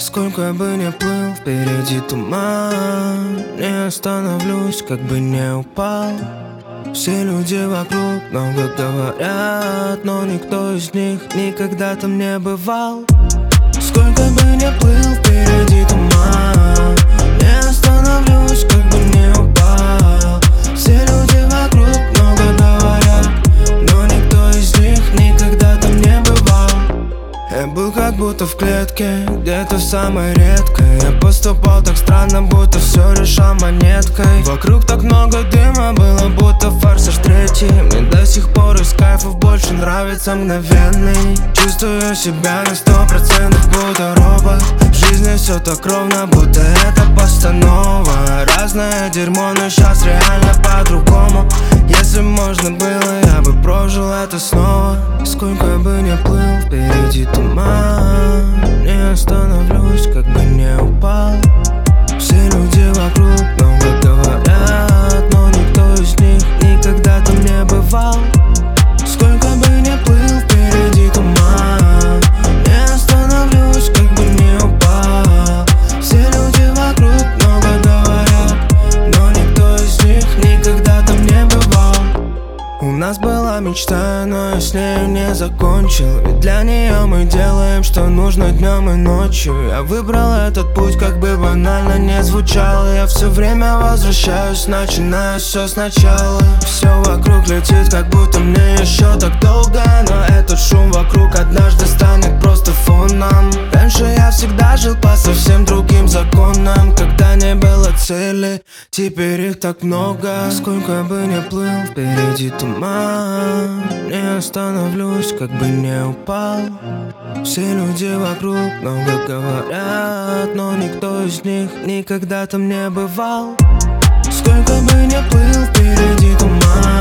Сколько бы ни плыл, впереди туман. Не остановлюсь, как бы не упал. Все люди вокруг много говорят, но никто из них никогда там не бывал. Сколько бы ни плыл, впереди туман. Не остановлюсь, как бы не упал. Все люди вокруг много говорят, но никто из них никогда там не бывал. Я был как будто в клетке, где-то самой редкой. Я поступал так странно, будто все решал монеткой. Вокруг так много дыма было, будто форсаж третий. Мне до сих пор из кайфов больше нравится мгновенный. Чувствую себя на 100%, будто робот. В жизни все так ровно, будто это постанова. Разное дерьмо, но сейчас реально по-другому. Если можно было, я бы прожил это снова. Сколько бы ни плыл, впереди туман. Не остановлюсь, как бы не упал. Все люди вокруг много говорят, но никто из них никогда там не бывал. Сколько бы ни плыл, впереди туман. Не остановлюсь, как бы не упал. Все люди вокруг много говорят, но никто из них никогда там не бывал. У нас была мечта, но я с нею не закончил. Ведь для нее мы делаем, что нужно днем и ночью. Я выбрал этот путь, как бы банально не звучало. Я все время возвращаюсь, начинаю все сначала. Все вокруг летит, как будто мне еще так долго. Но этот шум вокруг однажды станет просто фоном. Раньше я всегда жил по совсем другим законам, когда не было цели, теперь их так много. Сколько бы ни плыл, впереди туман. Не остановлюсь, как бы не упал. Все люди вокруг много говорят, но никто из них никогда там не бывал. Сколько бы ни плыл, впереди туман.